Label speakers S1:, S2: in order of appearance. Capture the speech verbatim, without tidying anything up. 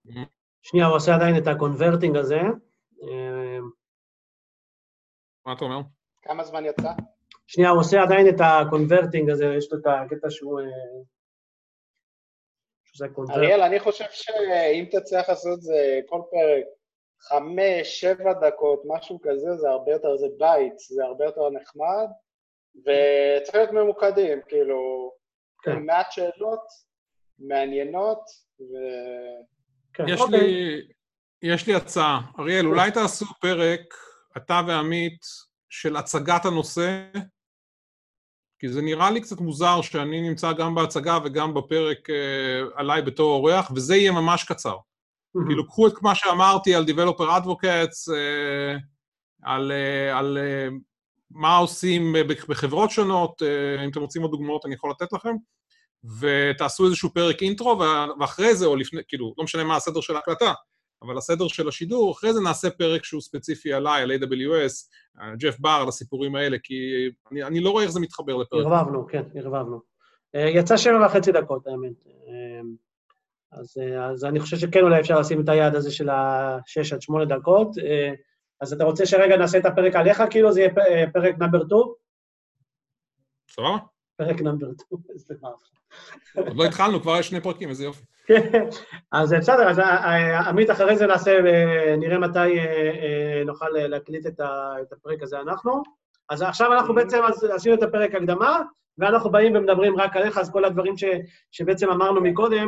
S1: שנייה, הוא עושה עדיין את הקונברטינג הזה.
S2: מה אתה אומר?
S3: כמה זמן יצא?
S1: שנייה, הוא עושה עדיין את הקונברטינג הזה, יש לו את הקטע שהוא...
S3: אריאל, אני חושב שאם תצליח לעשות זה כל פרק חמש, שבע דקות, משהו כזה, זה הרבה יותר, זה בית, זה הרבה יותר נחמד, וצריך להיות ממוקדים, כאילו, עם מעט שאלות, מעניינות, ו...
S2: יש לי, יש לי הצעה. אריאל, אולי תעשו פרק, אתה ועמית, של הצגת הנושא, כי זה נראה לי קצת מוזר שאני נמצא גם בהצגה וגם בפרק עליי בתור אורח, וזה יהיה ממש קצר. כאילו, קחו את מה שאמרתי על Developer Advocates, על, על מה עושים בחברות שונות, אם אתם רוצים עוד דוגמאות אני יכול לתת לכם, ותעשו איזשהו פרק אינטרו, ואחרי זה, או לפני, כאילו, לא משנה מה הסדר של ההקלטה, אבל הסדר של השידור, אחרי זה נעשה פרק שהוא ספציפי עליי, על איי דאבליו אס, ג'ף בר, על הסיפורים האלה, כי אני, אני לא רואה איך זה מתחבר לפרק.
S1: הרבבנו, כן, הרבבנו. יצא שבע וחצי דקות, האמת. אז, אז אני חושב שכן אולי אפשר לשים את היעד הזה של השש עד שמונה דקות. אז אתה רוצה שרגע נעשה את הפרק עליך, כאילו זה יהיה פרק נאמבר שתיים?
S2: סבבה?
S1: פרק נאמבר שתיים, איזה דבר.
S2: עוד לא התחלנו, כבר יש שני פרקים, איזה יופי.
S1: אז בסדר, אז עמית אחרי זה נעשה, נראה מתי נוכל להקליט את הפרק הזה אנחנו. אז עכשיו אנחנו בעצם עשינו את הפרק הקדמה, ואנחנו באים ומדברים רק עליך, אז כל הדברים שבעצם אמרנו מקודם,